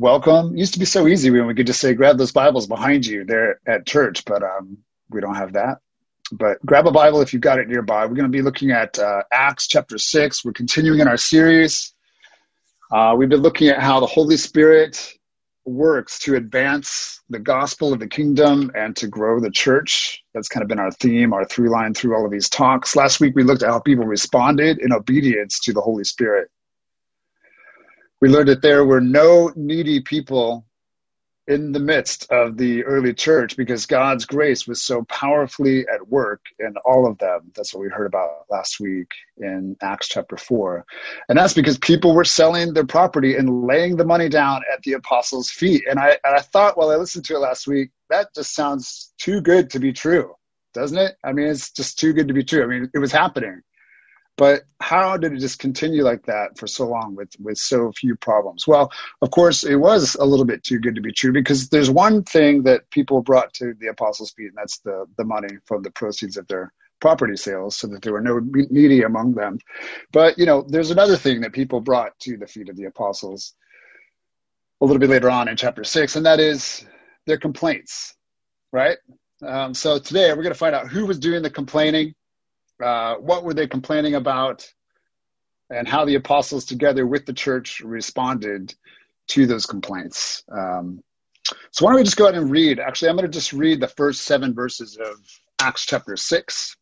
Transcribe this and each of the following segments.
Welcome. It used to be so easy when we could just say, grab those Bibles behind you there at church, but we don't have that. But grab a Bible if you've got it nearby. We're going to be looking at Acts chapter 6. We're continuing in our series. We've been looking at how the Holy Spirit works to advance the gospel of the kingdom and to grow the church. That's kind of been our theme, our through line through all of these talks. Last week, we looked at how people responded in obedience to the Holy Spirit. We learned that there were no needy people in the midst of the early church because God's grace was so powerfully at work in all of them. That's what we heard about last week in Acts chapter 4. And that's because people were selling their property and laying the money down at the apostles' feet. And I thought while I listened to it last week, that just sounds too good to be true, doesn't it? I mean, it's just too good to be true. I mean, it was happening. But how did it just continue like that for so long with so few problems? Well, of course, it was a little bit too good to be true because there's one thing that people brought to the apostles' feet, and that's the money from the proceeds of their property sales so that there were no needy among them. But, there's another thing that people brought to the feet of the apostles a little bit later on in chapter 6, and that is their complaints, right? So today we're going to find out who was doing the complaining. What were they complaining about, and how the apostles together with the church responded to those complaints. So why don't we just go ahead and read. Actually, I'm going to just read the first 7 verses of Acts chapter 6.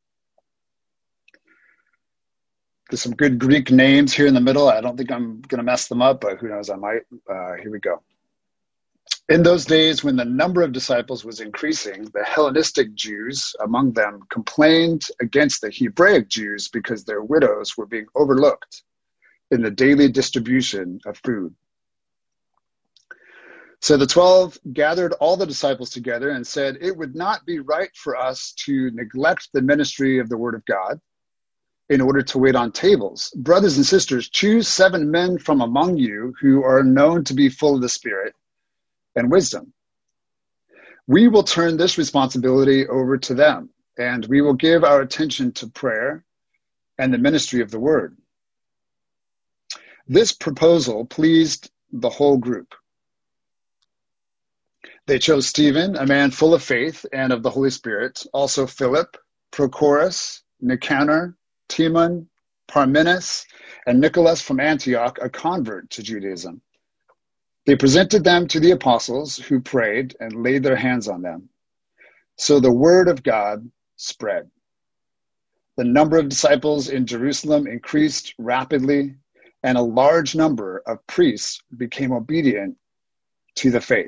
There's some good Greek names here in the middle. I don't think I'm going to mess them up, but who knows, I might. Here we go. In those days, when the number of disciples was increasing, the Hellenistic Jews among them complained against the Hebraic Jews because their widows were being overlooked in the daily distribution of food. So the 12 gathered all the disciples together and said, "It would not be right for us to neglect the ministry of the word of God in order to wait on tables. Brothers and sisters, choose 7 men from among you who are known to be full of the Spirit and wisdom. We will turn this responsibility over to them, and we will give our attention to prayer and the ministry of the word." This proposal pleased the whole group. They chose Stephen, a man full of faith and of the Holy Spirit, also Philip, Prochorus, Nicanor, Timon, Parmenas, and Nicholas from Antioch, a convert to Judaism. They presented them to the apostles, who prayed and laid their hands on them. So the word of God spread. The number of disciples in Jerusalem increased rapidly, and a large number of priests became obedient to the faith.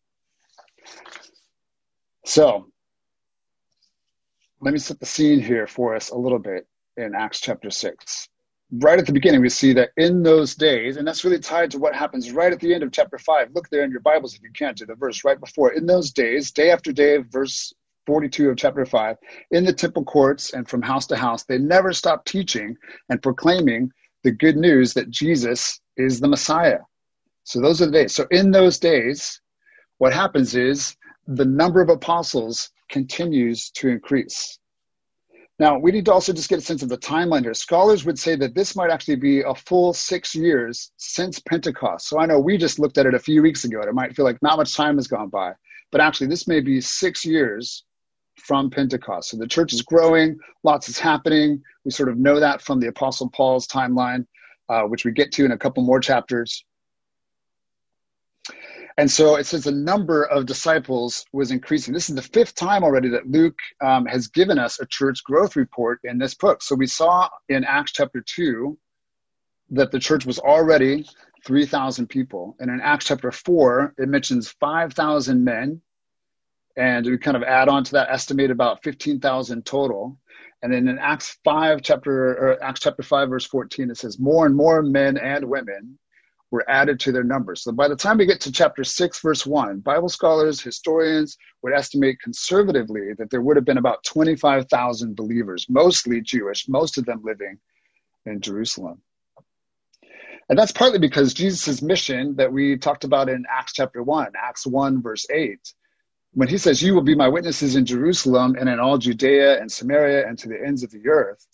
So, let me set the scene here for us a little bit in Acts chapter 6. Right at the beginning, we see that in those days, and that's really tied to what happens right at the end of chapter 5. Look there in your Bibles if you can to the verse right before. In those days, day after day, verse 42 of chapter 5, in the temple courts and from house to house, they never stopped teaching and proclaiming the good news that Jesus is the Messiah. So those are the days. So in those days, what happens is the number of apostles continues to increase. Now, we need to also just get a sense of the timeline here. Scholars would say that this might actually be a full 6 years since Pentecost. So I know we just looked at it a few weeks ago, and it might feel like not much time has gone by. But actually, this may be 6 years from Pentecost. So the church is growing, lots is happening. We sort of know that from the Apostle Paul's timeline, which we get to in a couple more chapters. And so it says the number of disciples was increasing. This is the 5th time already that Luke has given us a church growth report in this book. So we saw in Acts chapter 2 that the church was already 3,000 people. And in Acts chapter 4, it mentions 5,000 men. And we kind of add on to that, estimate about 15,000 total. And then in Acts chapter 5, verse 14, it says more and more men and women were added to their numbers. So by the time we get to chapter 6, verse 1, Bible scholars, historians would estimate conservatively that there would have been about 25,000 believers, mostly Jewish, most of them living in Jerusalem. And that's partly because Jesus' mission that we talked about in Acts chapter 1, Acts 1, verse 8, when he says, "You will be my witnesses in Jerusalem and in all Judea and Samaria and to the ends of the earth,"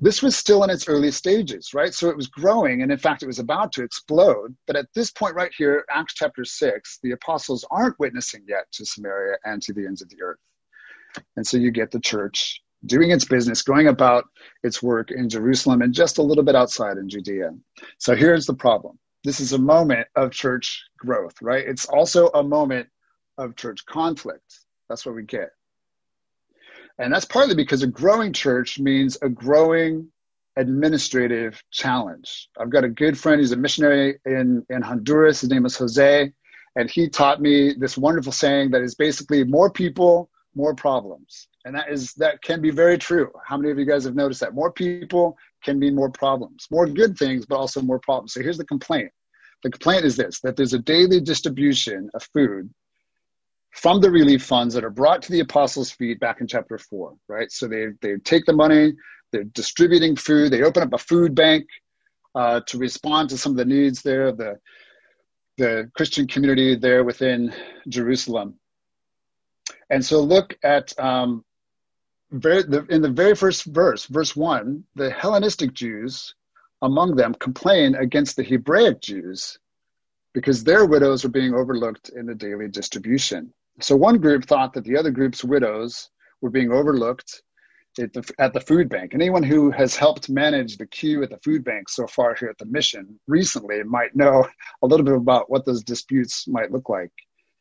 this was still in its early stages, right? So it was growing, and in fact, it was about to explode. But at this point right here, Acts chapter 6, the apostles aren't witnessing yet to Samaria and to the ends of the earth. And so you get the church doing its business, going about its work in Jerusalem and just a little bit outside in Judea. So here's the problem. This is a moment of church growth, right? It's also a moment of church conflict. That's what we get. And that's partly because a growing church means a growing administrative challenge. I've got a good friend, he's a missionary in Honduras. His name is Jose. And he taught me this wonderful saying that is basically more people, more problems. And that can be very true. How many of you guys have noticed that? More people can mean more problems, more good things, but also more problems. So here's the complaint. The complaint is this, that there's a daily distribution of food from the relief funds that are brought to the apostles' feet back in chapter 4, right? So they take the money, they're distributing food, they open up a food bank to respond to some of the needs there of the Christian community there within Jerusalem. And so look at in the very first verse 1, the Hellenistic Jews among them complain against the Hebraic Jews because their widows were being overlooked in the daily distribution. So one group thought that the other group's widows were being overlooked at the food bank. And anyone who has helped manage the queue at the food bank so far here at the mission recently might know a little bit about what those disputes might look like.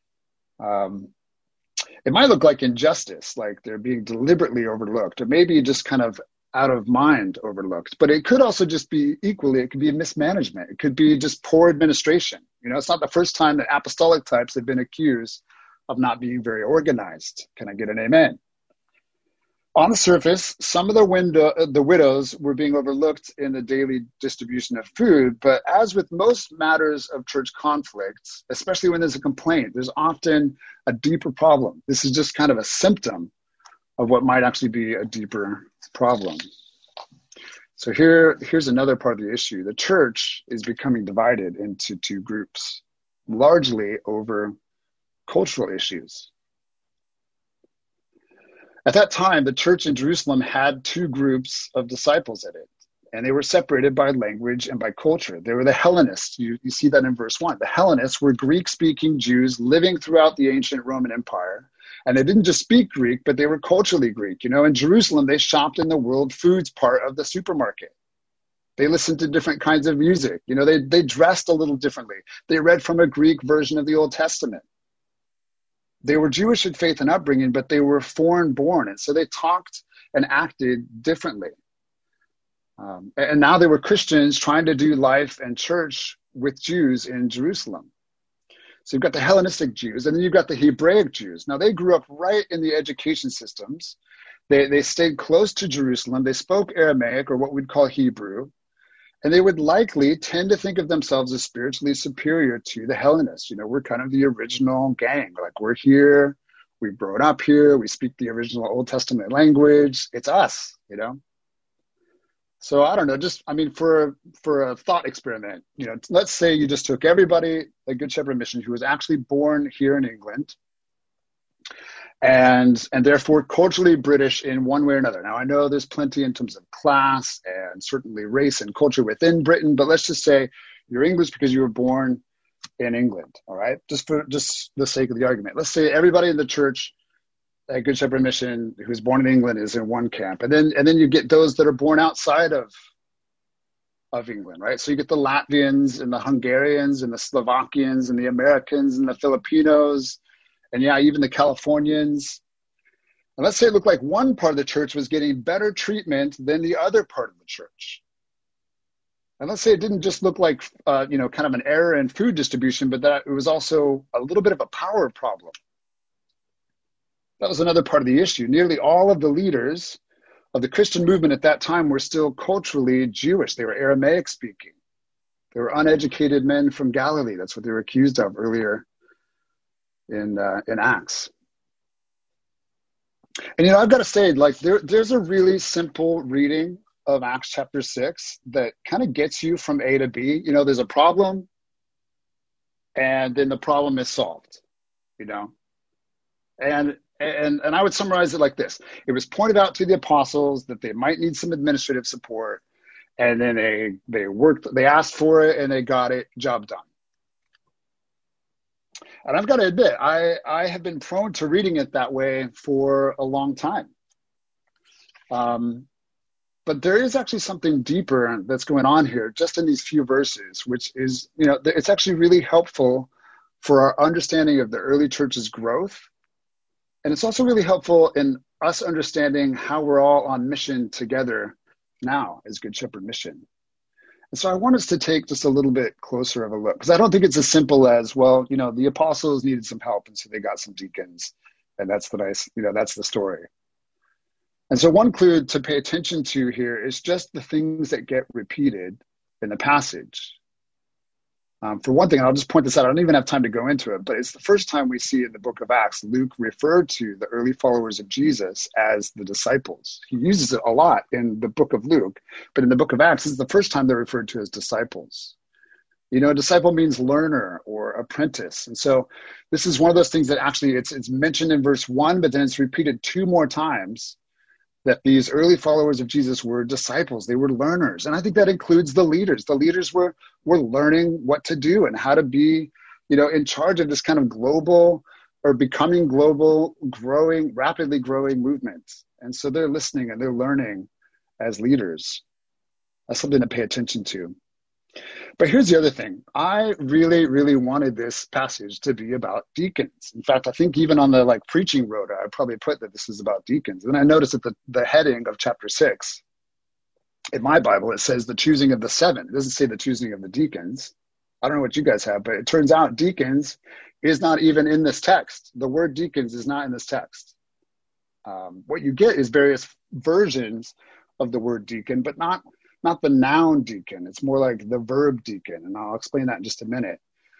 It might look like injustice, like they're being deliberately overlooked, or maybe just kind of out of mind overlooked. But it could also just be it could be mismanagement. It could be just poor administration. It's not the first time that apostolic types have been accused of not being very organized. Can I get an amen? On the surface, some of the widows were being overlooked in the daily distribution of food, but as with most matters of church conflicts, especially when there's a complaint, there's often a deeper problem. This is just kind of a symptom of what might actually be a deeper problem. So here's another part of the issue. The church is becoming divided into two groups, largely over cultural issues. At that time, the church in Jerusalem had two groups of disciples in it, and they were separated by language and by culture. They were the Hellenists. You see that in verse 1. The Hellenists were Greek-speaking Jews living throughout the ancient Roman Empire, and they didn't just speak Greek, but they were culturally Greek. In Jerusalem, they shopped in the world foods part of the supermarket. They listened to different kinds of music. They dressed a little differently. They read from a Greek version of the Old Testament. They were Jewish in faith and upbringing, but they were foreign born. And so they talked and acted differently. And now they were Christians trying to do life and church with Jews in Jerusalem. So you've got the Hellenistic Jews, and then you've got the Hebraic Jews. Now they grew up right in the education systems. They stayed close to Jerusalem. They spoke Aramaic, or what we'd call Hebrew. And they would likely tend to think of themselves as spiritually superior to the Hellenists. We're kind of the original gang. Like, we're here, we've grown up here, we speak the original Old Testament language. It's us, So I don't know, for a thought experiment, let's say you just took everybody at Good Shepherd Mission who was actually born here in England and therefore culturally British in one way or another. Now, I know there's plenty in terms of class and certainly race and culture within Britain, but let's just say you're English because you were born in England, all right? Just for the sake of the argument. Let's say everybody in the church at Good Shepherd Mission who's born in England is in one camp, and then you get those that are born outside of England, right? So you get the Latvians and the Hungarians and the Slovakians and the Americans and the Filipinos, and even the Californians. And let's say it looked like one part of the church was getting better treatment than the other part of the church. And let's say it didn't just look like, kind of an error in food distribution, but that it was also a little bit of a power problem. That was another part of the issue. Nearly all of the leaders of the Christian movement at that time were still culturally Jewish. They were Aramaic speaking. They were uneducated men from Galilee. That's what they were accused of earlier in Acts. And I've got to say, there's a really simple reading of Acts chapter 6 that kind of gets you from A to B. There's a problem, and then the problem is solved. And And I would summarize it like this. It was pointed out to the apostles that they might need some administrative support, and then they asked for it and they got it, job done. And I've got to admit, I have been prone to reading it that way for a long time. But there is actually something deeper that's going on here just in these few verses, which is, it's actually really helpful for our understanding of the early church's growth. And it's also really helpful in us understanding how we're all on mission together now as Good Shepherd Mission. And so I want us to take just a little bit closer of a look, because I don't think it's as simple as, well, the apostles needed some help, and so they got some deacons, and that's the story. And so one clue to pay attention to here is just the things that get repeated in the passage. For one thing, and I'll just point this out, I don't even have time to go into it, but it's the first time we see in the book of Acts, Luke referred to the early followers of Jesus as the disciples. He uses it a lot in the book of Luke, but in the book of Acts, this is the first time they're referred to as disciples. A disciple means learner or apprentice. And so this is one of those things that actually it's mentioned in verse 1, but then it's repeated 2 more times that these early followers of Jesus were disciples. They were learners. And I think that includes the leaders. The leaders were learning what to do and how to be, in charge of this kind of global or becoming global, rapidly growing movement. And so they're listening and they're learning as leaders. That's something to pay attention to. But here's the other thing. I really, really wanted this passage to be about deacons. In fact, I think even on the preaching rota, I probably put that this is about deacons. And I noticed that the heading of chapter 6, in my Bible, it says the choosing of the 7. It doesn't say the choosing of the deacons. I don't know what you guys have, but it turns out deacons is not even in this text. The word deacons is not in this text. What you get is various versions of the word deacon, but not the noun deacon. It's more like the verb deacon. And I'll explain that in just a minute.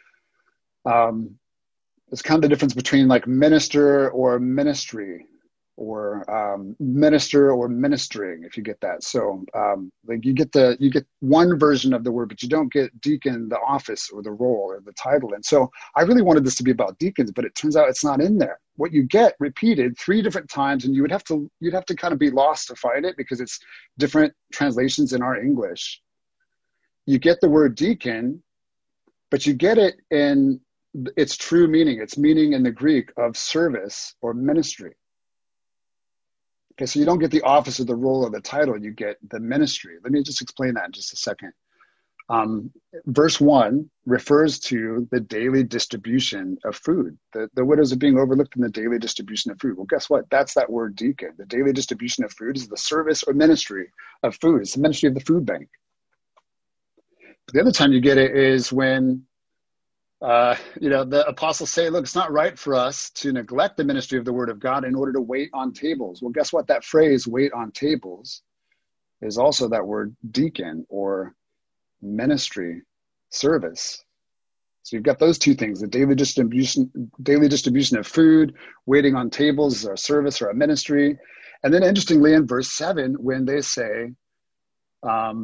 It's kind of the difference between minister or ministry, or minister or ministering, if you get that. So you get one version of the word, but you don't get deacon, the office or the role or the title. And so I really wanted this to be about deacons, but it turns out it's not in there. What you get repeated 3 different times, and you'd have to kind of be lost to find it because it's different translations in our English. You get the word deacon, but you get it in its true meaning. Its meaning in the Greek of service or ministry. Okay, so you don't get the office or the role or the title, you get the ministry. Let me just explain that in just a second. Verse 1 refers to the daily distribution of food. The widows are being overlooked in the daily distribution of food. Well, guess what? That's that word deacon. The daily distribution of food is the service or ministry of food. It's the ministry of the food bank. But the other time you get it is when the apostles say, look, it's not right for us to neglect the ministry of the word of God in order to wait on tables. Well, guess what? That phrase, wait on tables, is also that word deacon or ministry, service. So you've got those 2 things, the daily distribution of food, waiting on tables is our service or our ministry. And then interestingly in verse 7, when they say, not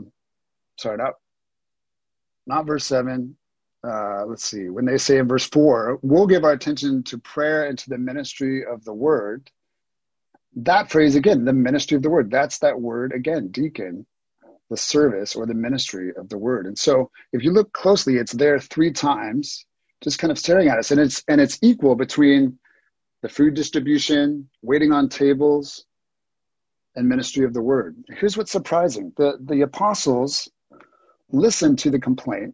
verse 7, when they say in verse 4, we'll give our attention to prayer and to the ministry of the word. That phrase again, the ministry of the word, that's that word again, deacon, the service or the ministry of the word. And so if you look closely, it's there 3 times, just kind of staring at us. And it's equal between the food distribution, waiting on tables, and ministry of the word. Here's what's surprising. The apostles listen to the complaint,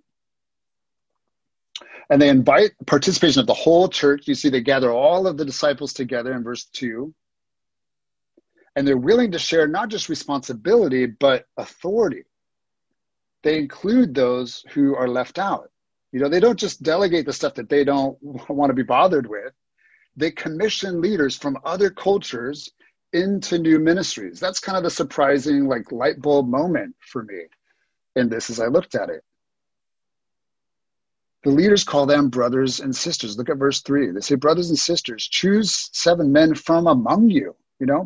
and they invite participation of the whole church. You see, they gather all of the disciples together in verse 2. And they're willing to share not just responsibility, but authority. They include those who are left out. They don't just delegate the stuff that they don't want to be bothered with. They commission leaders from other cultures into new ministries. That's kind of the surprising, light bulb moment for me in this as I looked at it. The leaders call them brothers and sisters. Look at verse 3. They say, brothers and sisters, choose 7 men from among you.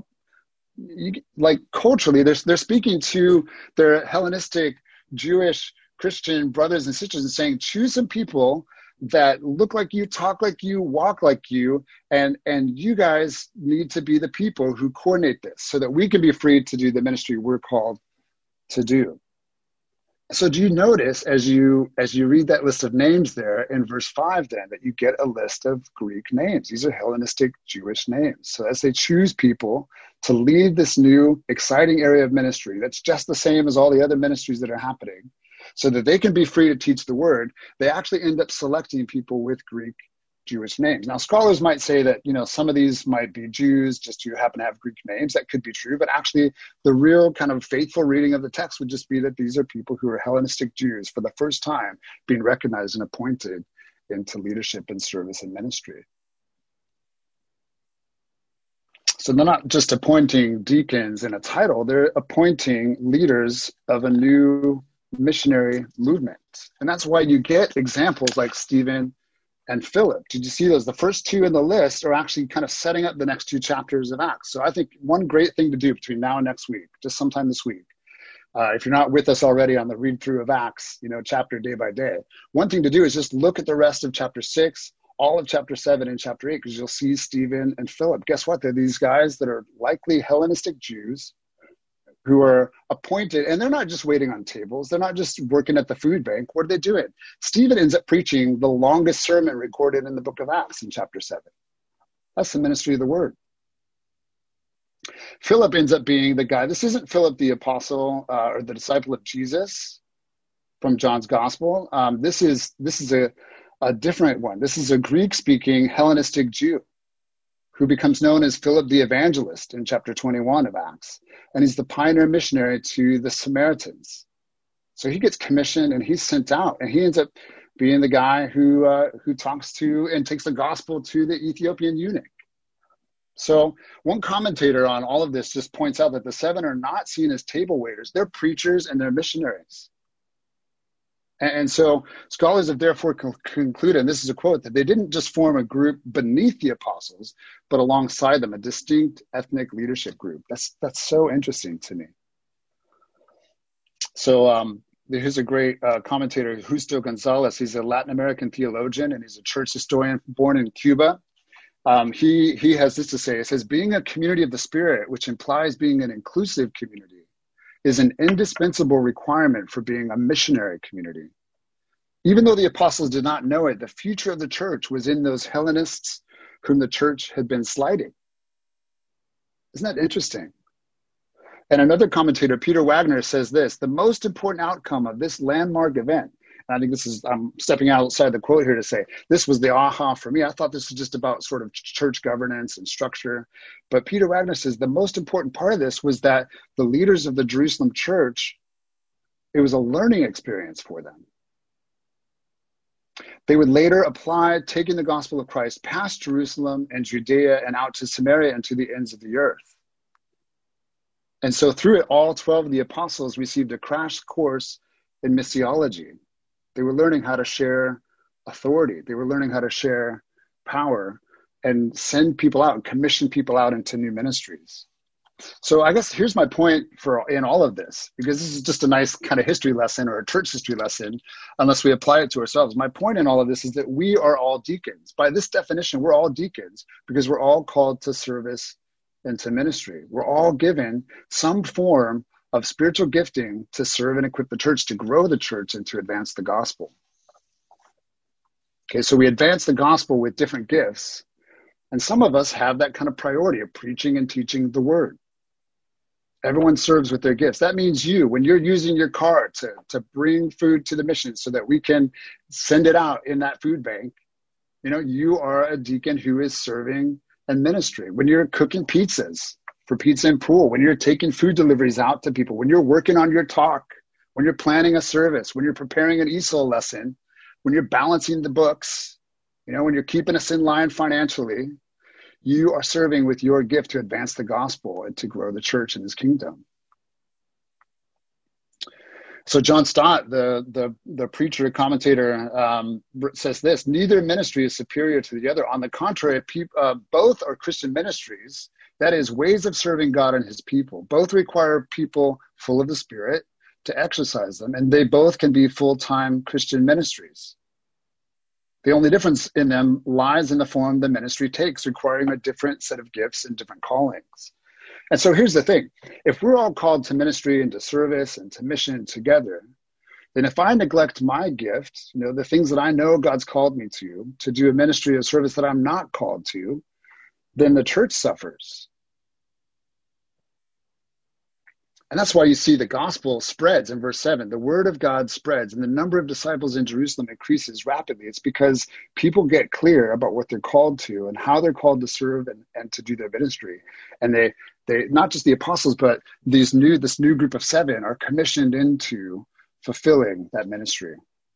Culturally, they're speaking to their Hellenistic, Jewish, Christian brothers and sisters and saying, choose some people that look like you, talk like you, walk like you, and you guys need to be the people who coordinate this so that we can be free to do the ministry we're called to do. So do you notice as you read that list of names there in verse 5 then that you get a list of Greek names? These are Hellenistic Jewish names. So as they choose people to lead this new exciting area of ministry that's just the same as all the other ministries that are happening, so that they can be free to teach the word, they actually end up selecting people with Greek Jewish names. Now, scholars might say that, some of these might be Jews just who happen to have Greek names. That could be true, but actually the real kind of faithful reading of the text would just be that these are people who are Hellenistic Jews for the first time being recognized and appointed into leadership and service and ministry. So they're not just appointing deacons in a title, they're appointing leaders of a new missionary movement. And that's why you get examples like Stephen and Philip. Did you see those? The first two in the list are actually kind of setting up the next two chapters of Acts. So I think one great thing to do between now and next week, just sometime this week, if you're not with us already on the read through of Acts, chapter day by day, one thing to do is just look at the rest of chapter 6, all of chapter 7 and chapter 8, because you'll see Stephen and Philip. Guess what? They're these guys that are likely Hellenistic Jews who are appointed, and they're not just waiting on tables. They're not just working at the food bank. What are they doing? Stephen ends up preaching the longest sermon recorded in the book of Acts in chapter 7. That's the ministry of the word. Philip ends up being the guy. This isn't Philip the apostle or the disciple of Jesus from John's gospel. This is a different one. This is a Greek-speaking Hellenistic Jew who becomes known as Philip the Evangelist in chapter 21 of Acts. And he's the pioneer missionary to the Samaritans. So he gets commissioned and he's sent out, and he ends up being the guy who talks to and takes the gospel to the Ethiopian eunuch. So one commentator on all of this just points out that the 7 are not seen as table waiters. They're preachers and they're missionaries. And so scholars have therefore concluded, and this is a quote, that they didn't just form a group beneath the apostles, but alongside them, a distinct ethnic leadership group. That's so interesting to me. So here's a great commentator, Justo Gonzalez. He's a Latin American theologian, and he's a church historian born in Cuba. He has this to say. It says, being a community of the Spirit, which implies being an inclusive community, is an indispensable requirement for being a missionary community. Even though the apostles did not know it, the future of the church was in those Hellenists whom the church had been slighting. Isn't that interesting? And another commentator, Peter Wagner, says this: the most important outcome of this landmark event, and I think I'm stepping outside the quote here to say, this was the aha for me. I thought this was just about sort of church governance and structure. But Peter Wagner says the most important part of this was that the leaders of the Jerusalem church, it was a learning experience for them. They would later apply taking the gospel of Christ past Jerusalem and Judea and out to Samaria and to the ends of the earth. And so through it, all 12 of the apostles received a crash course in missiology. They were learning how to share authority. They were learning how to share power and send people out and commission people out into new ministries. So I guess here's my point in all of this, because this is just a nice kind of history lesson or a church history lesson, unless we apply it to ourselves. My point in all of this is that we are all deacons. By this definition, we're all deacons because we're all called to service and to ministry. We're all given some form of spiritual gifting to serve and equip the church, to grow the church, and to advance the gospel. Okay, so we advance the gospel with different gifts, and some of us have that kind of priority of preaching and teaching the word. Everyone serves with their gifts. That means you, when you're using your car to bring food to the mission so that we can send it out in that food bank, you are a deacon who is serving and ministry. When you're cooking pizzas for Pizza and Pool, when you're taking food deliveries out to people, when you're working on your talk, when you're planning a service, when you're preparing an ESOL lesson, when you're balancing the books, when you're keeping us in line financially, you are serving with your gift to advance the gospel and to grow the church in his kingdom. So John Stott, the preacher, commentator, says this: neither ministry is superior to the other. On the contrary, both are Christian ministries. That is, ways of serving God and his people. Both require people full of the Spirit to exercise them, and they both can be full-time Christian ministries. The only difference in them lies in the form the ministry takes, requiring a different set of gifts and different callings. And so here's the thing. If we're all called to ministry and to service and to mission together, then if I neglect my gift, the things that I know God's called me to do a ministry or service that I'm not called to, then the church suffers. And that's why you see the gospel spreads in verse 7. The word of God spreads and the number of disciples in Jerusalem increases rapidly. It's because people get clear about what they're called to and how they're called to serve and to do their ministry. And they not just the apostles, but this new group of 7 are commissioned into fulfilling that ministry.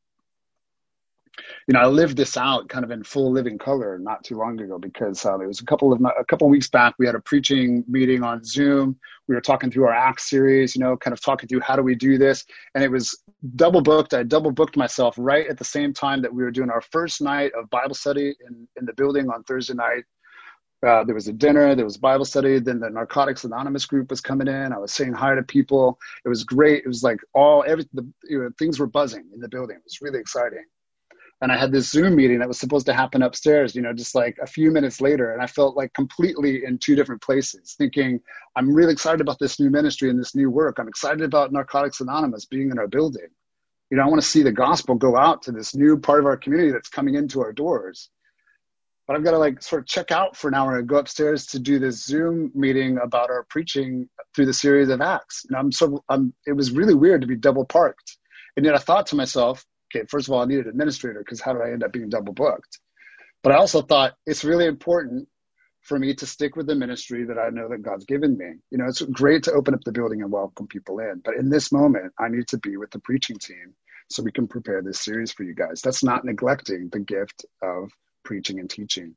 I lived this out kind of in full living color not too long ago, because it was a couple of weeks back. We had a preaching meeting on Zoom. We were talking through our Acts series, kind of talking through how do we do this. And it was double booked. I double booked myself right at the same time that we were doing our first night of Bible study in the building on Thursday night. There was a dinner, there was Bible study, then the Narcotics Anonymous group was coming in. I was saying hi to people. It was great. It was like things were buzzing in the building. It was really exciting. And I had this Zoom meeting that was supposed to happen upstairs, just like a few minutes later. And I felt like completely in two different places, thinking, I'm really excited about this new ministry and this new work. I'm excited about Narcotics Anonymous being in our building. I want to see the gospel go out to this new part of our community that's coming into our doors. But I've got to sort of check out for an hour and go upstairs to do this Zoom meeting about our preaching through the series of Acts. It was really weird to be double parked. And yet I thought to myself, okay, first of all, I needed an administrator, because how did I end up being double booked? But I also thought it's really important for me to stick with the ministry that I know that God's given me. It's great to open up the building and welcome people in. But in this moment, I need to be with the preaching team so we can prepare this series for you guys. That's not neglecting the gift of preaching and teaching.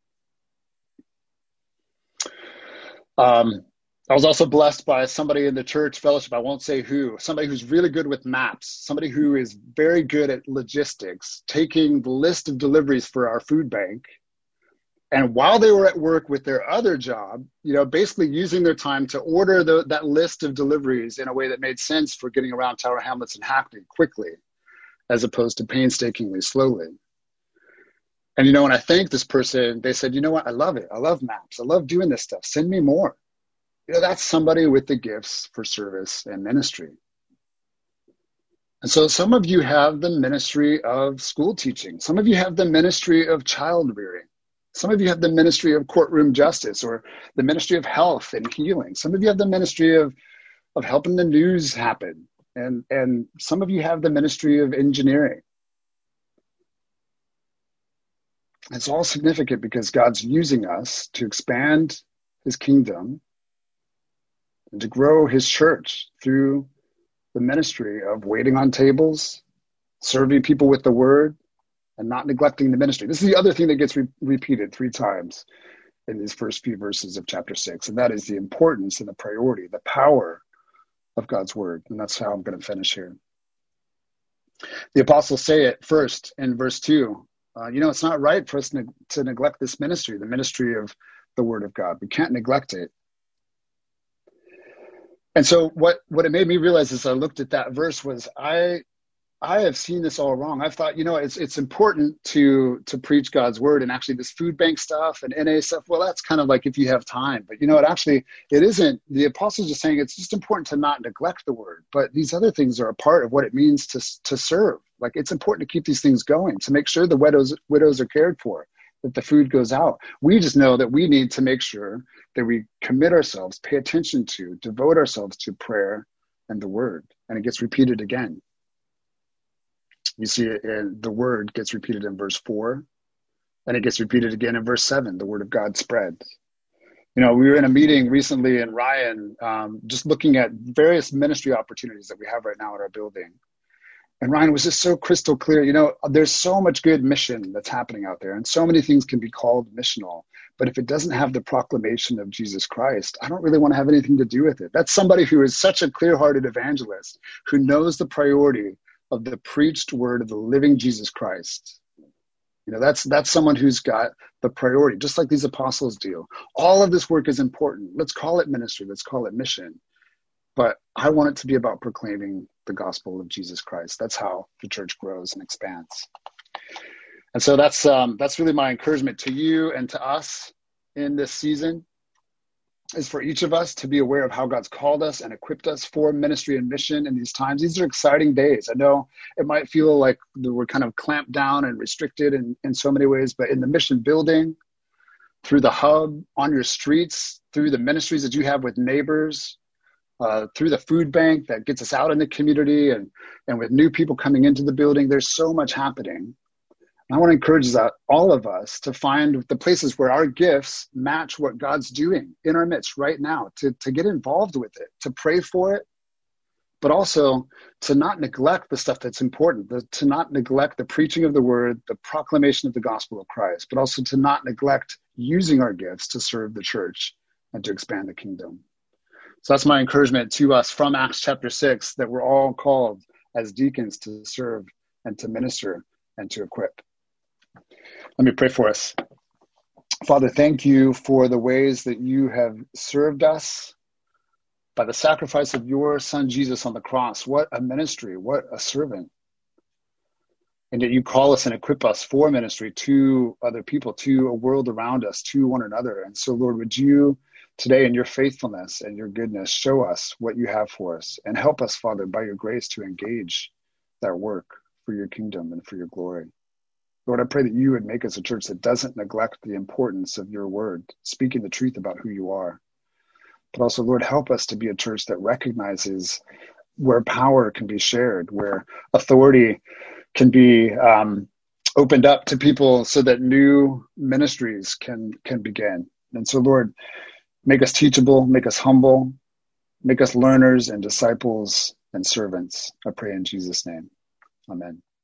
I was also blessed by somebody in the church fellowship, I won't say who, somebody who's really good with maps, somebody who is very good at logistics, taking the list of deliveries for our food bank. And while they were at work with their other job, basically using their time to order that list of deliveries in a way that made sense for getting around Tower Hamlets and Hackney quickly, as opposed to painstakingly slowly. And, when I thanked this person, they said, what, I love it. I love maps. I love doing this stuff. Send me more. That's somebody with the gifts for service and ministry. And so some of you have the ministry of school teaching. Some of you have the ministry of child rearing. Some of you have the ministry of courtroom justice, or the ministry of health and healing. Some of you have the ministry of helping the news happen. And some of you have the ministry of engineering. It's all significant because God's using us to expand his kingdom and to grow his church through the ministry of waiting on tables, serving people with the word, and not neglecting the ministry. This is the other thing that gets repeated 3 times in these first few verses of chapter 6, and that is the importance and the priority, the power of God's word. And that's how I'm going to finish here. The apostles say it first in verse 2. It's not right for us to neglect this ministry, the ministry of the word of God. We can't neglect it. And so what it made me realize as I looked at that verse was I have seen this all wrong. I've thought, it's important to preach God's word, and actually this food bank stuff and NA stuff, well, that's kind of like if you have time. But it isn't. The apostles are saying it's just important to not neglect the word. But these other things are a part of what it means to serve. Like, it's important to keep these things going, to make sure the widows are cared for, that the food goes out. We just know that we need to make sure that we commit ourselves, pay attention to, devote ourselves to prayer and the word. And it gets repeated again. You see it in the word gets repeated in verse 4, and it gets repeated again in verse 7. The word of God spreads. We were in a meeting recently in Ryan, just looking at various ministry opportunities that we have right now at our building. And Ryan was just so crystal clear. There's so much good mission that's happening out there, and so many things can be called missional. But if it doesn't have the proclamation of Jesus Christ, I don't really want to have anything to do with it. That's somebody who is such a clear-hearted evangelist, who knows the priority of the preached word of the living Jesus Christ. That's someone who's got the priority, just like these apostles do. All of this work is important. Let's call it ministry. Let's call it mission. But I want it to be about proclaiming the gospel of Jesus Christ. That's how the church grows and expands. And so that's really my encouragement to you and to us in this season, is for each of us to be aware of how God's called us and equipped us for ministry and mission in these times. These are exciting days. I know it might feel like we're kind of clamped down and restricted in so many ways, but in the mission building, through the hub, on your streets, through the ministries that you have with neighbors, through the food bank that gets us out in the community, and with new people coming into the building, there's so much happening. I want to encourage all of us to find the places where our gifts match what God's doing in our midst right now, to get involved with it, to pray for it, but also to not neglect the stuff that's important, to not neglect the preaching of the word, the proclamation of the gospel of Christ, but also to not neglect using our gifts to serve the church and to expand the kingdom. So that's my encouragement to us from Acts chapter 6, that we're all called as deacons to serve and to minister and to equip. Let me pray for us. Father, thank you for the ways that you have served us by the sacrifice of your son, Jesus, on the cross. What a ministry, what a servant. And yet you call us and equip us for ministry to other people, to a world around us, to one another. And so, Lord, would you today in your faithfulness and your goodness show us what you have for us, and help us, Father, by your grace to engage that work for your kingdom and for your glory. Lord, I pray that you would make us a church that doesn't neglect the importance of your word, speaking the truth about who you are. But also, Lord, help us to be a church that recognizes where power can be shared, where authority can be opened up to people so that new ministries can begin. And so, Lord, make us teachable, make us humble, make us learners and disciples and servants. I pray in Jesus' name. Amen.